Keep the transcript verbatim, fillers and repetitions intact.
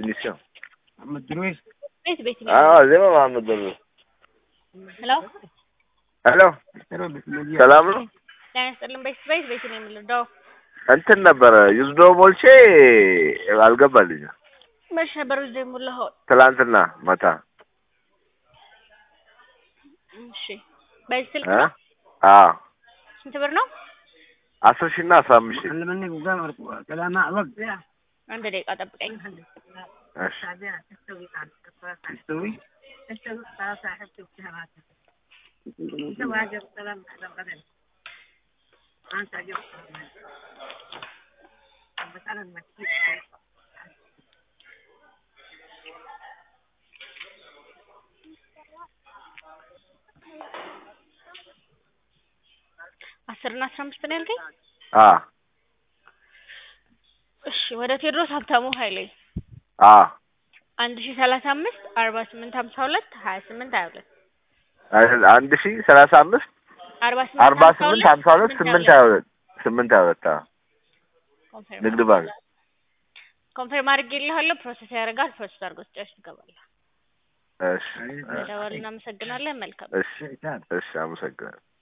ዲፊኒሽን ምድሩስ ቤት ቤት ነው አዎ ዘማ መሐመድ ነው ሄሎ ሄሎ ሰላም ነው ያንስልም ቤት ቤት ቤት ነው የሚለው እንትን ነበር ዩዝዶ ሞልቼ አልገባልኝ መቼ ነበር ዩዝዶ ሞላው ትላንትና ማታ እሺ በዚህ ስልክ ነው አዎ ስንት ብር ነው አስር ሺህ እና አስራ አምስት ሺህ ለምን ጉጋን ወርቁ ከላማ ወቅት አንድ ደቂቃ ጠብቀኝ እሺ استوي استوي خلاص صاحبتي وكلامات تواجب سلام على الغداء انت جبت بس انا مكتوب አስርና አስራ አምስት ነው ያልከኝ አ እሺ ወደ ቴድሮስ ሀብታሙ ኃይሌ አ አንድ ሺህ ሰላሳ አምስት አርባ ስምንት ሀምሳ ሁለት ሀያ ስምንት ሀያ ሁለት አንድ ሺህ ሰላሳ አምስት አርባ ስምንት ሀምሳ ሁለት ስምንት ሀያ ሁለት ስምንት ሀያ ሁለት ንግድ ባንክ ኮንፈርም አድርጌልሃለሁ ፕሮሰስ ያደርጋል ፕሮሰስ አድርጎ ስጨርስ ትገባለህ እሺ ደውልና እናመሰግናለን መልካም እሺ እሺ አመሰግናለሁ